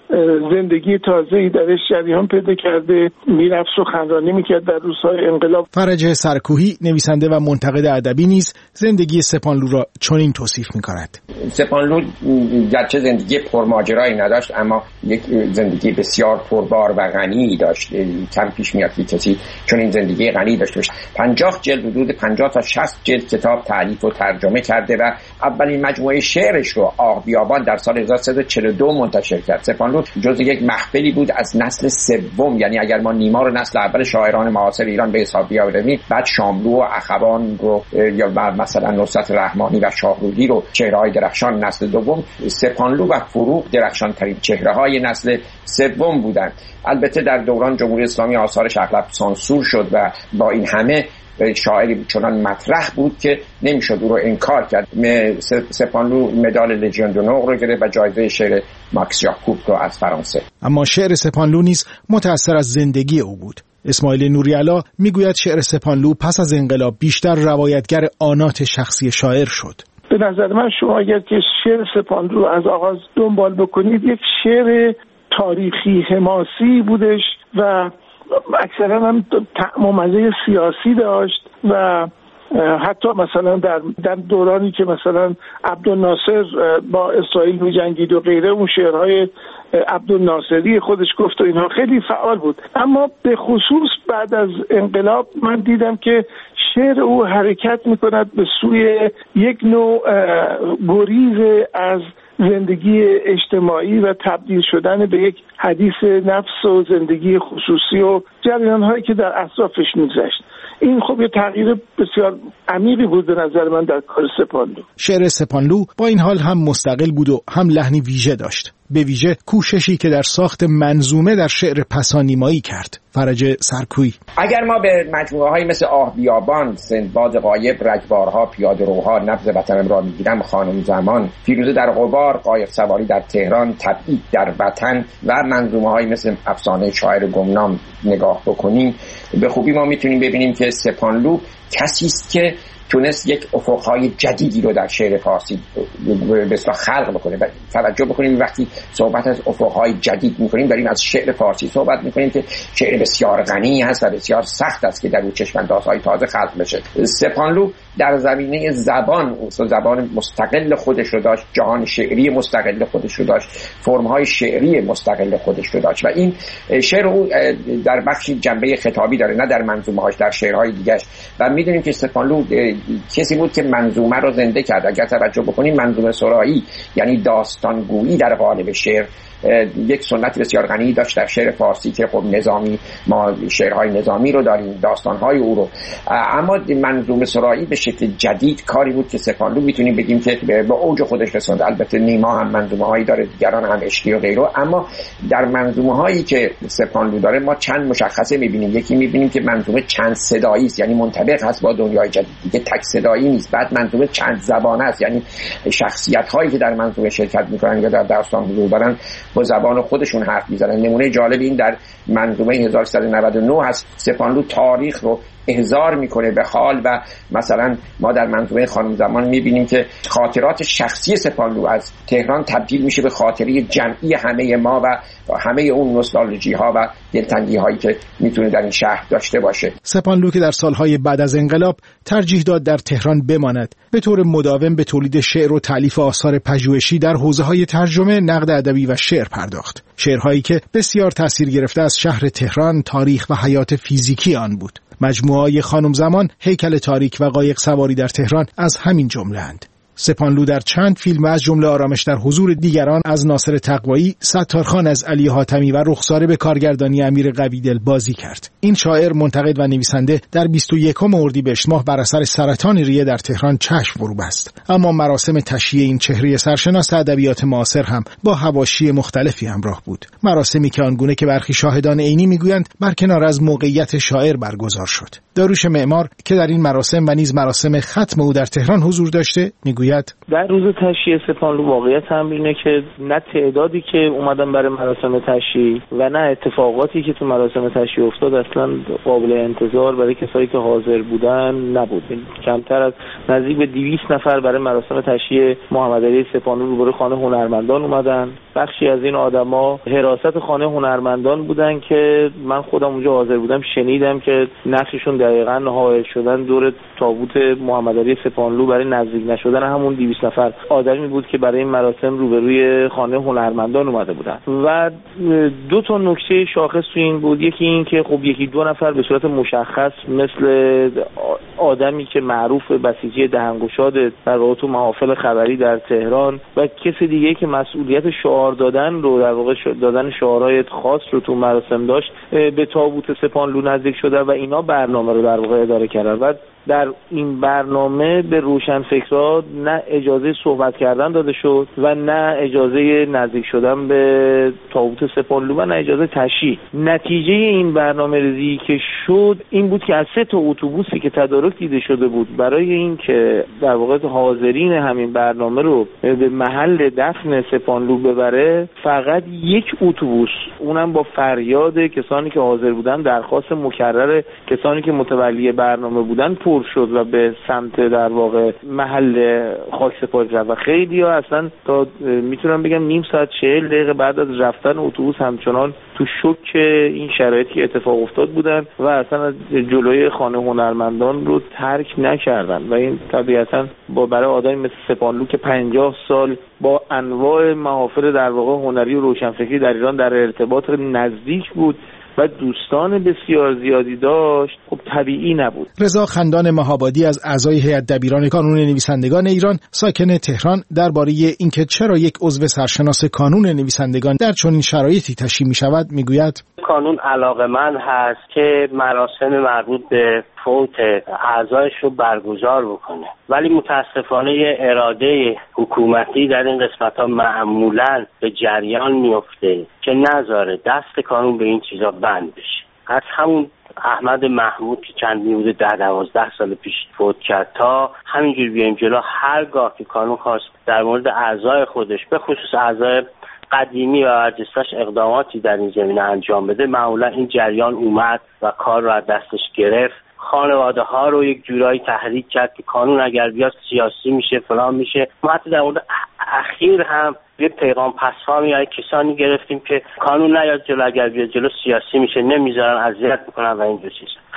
زندگی تازه‌ای درش جریان پیدا کرده، میرفت سخنرانی میکرد در روزهای انقلاب. فرج سرکوهی، نویسنده و منتقد ادبی نیز زندگی استپانلو را چنین توصیف میکند: استپانلو گرچه زندگی پرماجرایی نداشت، اما یک زندگی بسیار پربار و غنی داشت. کم پیش میاد که کسی چون این زندگی غنی داشته باشه. 50 جلد، حدود 50 تا 60 جلد کتاب تالیف و ترجمه کرده و اولین مجموعه شعرش رو آق بیابان در سال 1342 منتشر کرد. استپانلو جزء یک محفلی بود از نسل سوم، یعنی اگر ما نیما رو نسل اول شاعران معاصر ایران به حساب بیاوریم، بعد شاملو و اخوان رو یا مثلا نصرت رحمانی و شاهرودی رو چهره‌های درخشان نسل دوم، استپانلو و فروغ درخشان ترین چهره‌های نسل سوم بودند. البته در دوران جمهوری اسلامی آثارش اغلب سانسور شد و با این همه شاعری چنان مطرح بود که نمیشد او رو انکار کرد. استپانلو مدال لژیون دونور رو گرفت و جایزه شعر ماکس ژاکوب رو از فرانسه. اما شعر استپانلو نیز متأثر از زندگی او بود. اسماعیل نوری‌علا میگوید شعر استپانلو پس از انقلاب بیشتر روایتگر آنات شخصی شاعر شد. به نظر من شما اگر که شعر استپانلو از آغاز دنبال بکنید، یک شعر تاریخی حماسی بودش و اکثرا هم طعم و مزه سیاسی داشت و حتی مثلا در دورانی که مثلا عبدالناصر با اسرائیل می‌جنگید و غیره، اون شعرهای عبدالناصری خودش گفت و اینها خیلی فعال بود. اما به خصوص بعد از انقلاب من دیدم که شعر او حرکت می‌کند به سوی یک نوع گریز از زندگی اجتماعی و تبدیل شدن به یک حدیث نفس و زندگی خصوصی و جریان‌هایی که در اطرافش می‌گذشت. این خب یه تغییر بسیار عمیقی بود به نظر من در کار استپانلو. شعر استپانلو با این حال هم مستقل بود و هم لحنی ویژه داشت. به ویژه کوششی که در ساخت منظومه در شعر پسانیمایی کرد. فرج سرکویی: اگر ما به مجموعه‌هایی مثل آه بیابان، سندباد غایب، رگبارها، پیاده‌روها، نبض وطنم را میگیرم، خانم زمان، فیروزه در غبار، قایق سواری در تهران، تبعید در وطن و منظومه‌هایی مثل افسانه شاعر گمنام نگاه بکنیم، به خوبی ما میتونیم ببینیم که استپانلو کسی است که تونست یک افقهای جدیدی رو در شعر فارسی به اصطلاح خلق بکنه. و توجه بکنیم وقتی صحبت از افقهای جدید میکنیم، داریم از شعر فارسی صحبت میکنیم که شعر بسیار غنی هست و بسیار سخت است که در اون چشم‌اندازهای تازه خلق بشه. استپانلو در زمینه زبان مستقل خودش رو داشت، جهان شعری مستقل خودش رو داشت، فرم‌های شعری مستقل خودش رو داشت و این شعر او در بخشی جنبه خطابی داره، نه در منظومه‌هاش، در شعرهای دیگه‌اش. و می‌دونیم که استفانلو کسی بود که منظومه رو زنده کرد. اگر توجه بکنیم منظومه سرایی یعنی داستانگویی در قالب شعر یک سنت بسیار غنی داشت در شعر فارسی که خب نظامی، ما شعرهای نظامی رو داریم، داستانهای او رو. اما منظومه سرایی به شکل جدید کاری بود که استفانلو میتونیم بگیم که به اوج خودش رسوند. البته نیما هم منظومه‌هایی داره، دیگران هم عشقی و غیره، اما در منظومه‌هایی که استفانلو داره ما چند مشخصه می‌بینیم. یکی می‌بینیم که منظومه چند صدایی است، یعنی منطبق هست با دنیای جدید، دیگه تک صدایی نیست. بعد منظومه چند زبانه است، یعنی شخصیت‌هایی که در منظومه شرکت می‌کنن یا در داستان حضور دارن با زبان خودشون حرف میزنن. نمونه جالب این در منظومه 1399 هست. استفانلو تاریخ رو احضار میکنه به حال و مثلا ما در منظومه خانم زمان میبینیم که خاطرات شخصی استفانلو از تهران تبدیل میشه به خاطره جمعی همه ما و همه اون نوستالژی ها و دلتنگی هایی که میتونه در این شهر داشته باشه. استفانلو که در سالهای بعد از انقلاب ترجیح داد در تهران بماند، به طور مداوم به تولید شعر و تالیف آثار پژوهشی در حوزه‌های ترجمه، نقد ادبی و شعر پرداخت. شعرهایی که بسیار تأثیر گرفته از شهر تهران، تاریخ و حیات فیزیکی آن بود. مجموعه خانم زمان، هیکل تاریک و قایق سواری در تهران از همین جمله‌اند. استفانلو در چند فیلم از جمله آرامش در حضور دیگران از ناصر تقوایی، ستارخان از علی حاتمی و رخساره به کارگردانی امیر قویدل بازی کرد. این شاعر، منتقد و نویسنده در 21 اردیبهشت ماه بر اثر سرطان ریه در تهران چشم فرو بست. اما مراسم تشییع این چهره سرشناس ادبیات معاصر هم با حواشی مختلفی همراه بود. مراسمی که آنگونه که برخی شاهدان عینی میگویند برکنار از موقعیت شاعر برگزار شد. داریوش معمار که در این مراسم و نیز مراسم ختم او در تهران حضور داشته میگوید در روز تشییع استفانلو واقعیت هم اینه که نه تعدادی که اومدن برای مراسم تشییع و نه اتفاقاتی که تو مراسم تشییع افتاد اصلا قابل انتظار برای کسایی که حاضر بودن نبود. کمتر از نزدیک به 200 نفر برای مراسم تشییع محمد علی استفانلو روبروی خانه هنرمندان اومدن. بخشی از این آدما حراست خانه هنرمندان بودن که من خودم اونجا حاضر بودم، شنیدم که نقششون دقیقاً حائل شدن دور تابوت محمد علی استفانلو برای نزدیک نشدن همون 200 نفر آدمی بود که برای این مراسم روبروی خانه هنرمندان اومده بودن. و دو تا نکته شاخص تو این بود. یکی این که خب یکی دو نفر به صورت مشخص مثل آدمی که معروف به بسیجی دهنگشاد در واقع تو محافل خبری در تهران و کسی دیگه که مسئولیت شعار دادن رو در واقع دادن شعارهای خاص رو تو مراسم داشت به تابوت استفانلو نزدیک شده و اینا برنامه رو در واقع اداره کردن. و در این برنامه به روشنفکران نه اجازه صحبت کردن داده شد و نه اجازه نزدیک شدن به تابوت استفانلو و نه اجازه تشییع. نتیجه این برنامه‌ریزی که شد این بود که از 3 تا اتوبوسی که تدارک دیده شده بود برای این که در واقع حاضرین همین برنامه رو به محل دفن استفانلو ببره، فقط 1 اتوبوس، اونم با فریاد کسانی که حاضر بودن، درخواست مکرر کسانی که متولی برنامه بودن پر شد و به سمت در واقع محل خاکسپاری رفت و خیلی ها اصلا تا میتونم بگم نیم ساعت 40 دقیقه بعد از رفتن اتوبوس همچنان تو شوک این شرایطی که اتفاق افتاد بودن و اصلا از جلوی خانه هنرمندان رو ترک نکردن. و این طبیعتا برای آدمی مثل استفانلو که 50 سال با انواع محافل در واقع هنری و روشنفکری در ایران در ارتباط نزدیک بود و دوستان بسیار زیادی داشت، خب طبیعی نبود. رضا خندان مهابادی از اعضای هیئت دبیران کانون نویسندگان ایران، ساکن تهران، درباره اینکه چرا یک عضو سرشناس کانون نویسندگان در چنین شرایطی تشییع می‌شود میگوید: کانون علاقه‌مند هست که مراسم مربوط به فوت اعضایش رو برگزار بکنه، ولی متاسفانه اراده حکومتی در این قسمت‌ها معمولاً به جریان میفته که نذاره دست کانون به این چیزا بند بشه. از همون احمد محمود که چندی بوده 10-12 سال پیش فوت کرد تا همینجور بیایم جلو، هرگاه که کانون خواست در مورد اعضای خودش به خصوص اعضای قدیمی و برجسته‌اش اقداماتی در این زمینه انجام بده، معمولا این جریان اومد و کار رو از دستش گرفت. خانواده ها رو یک جورایی تحریک کرد که کانون اگر بیاد سیاسی میشه فلان میشه. ما حتی در مورد اخیر هم یه پیغام پسفامی یا کسانی گرفتیم که کانون نیاد جلو، اگر بیاد جلو سیاسی میشه، نمیذارن، اذیت میکنن و این دو چیز.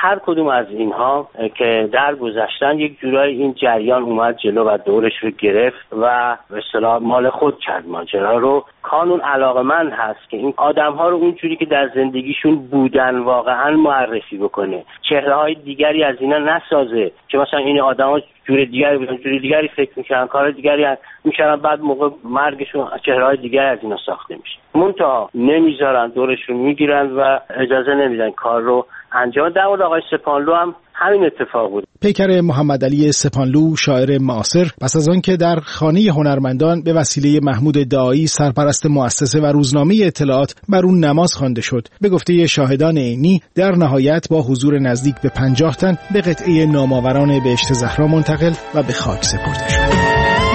هر کدوم از اینها که در گذشتن یک جورایی این جریان اومد جلو و دورش رو گرفت و به اصطلاح مال خود کرد ماجرا رو. کانون علاقه‌مند هست که این آدم‌ها رو اونجوری که در زندگیشون بودن واقعا معرفی بکنه، چهره‌های دیگری از اینا نسازه که مثلا این آدم‌ها جور دیگری بودن، جور دیگری فکر می‌کردن، کار دیگری می‌کردن، بعد موقع مرگشون چهره‌های دیگری از اینا ساخته میشه. منتها نمیذارن، دورشون میگیرن و اجازه نمیدن کار رو انجام. در مورد آقای سپانلو هم همین اتفاق بود. پیکر محمد علی سپانلو شاعر معاصر پس از آن که در خانه هنرمندان به وسیله محمود دعایی سرپرست مؤسسه و روزنامه اطلاعات بر اون نماز خوانده شد، به گفته شاهدان عینی در نهایت با حضور نزدیک به 50 تن به قطعه نامآوران بهشت زهرا منتقل و به خاک سپرده شد.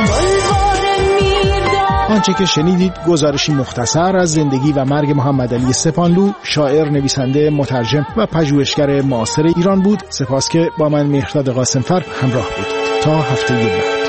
آنچه که شنیدید گزارشی مختصر از زندگی و مرگ محمد علی سپانلو، شاعر، نویسنده، مترجم و پژوهشگر معاصر ایران بود. سپاس که با من مهرداد قاسمفر همراه بودید. تا هفته بعد.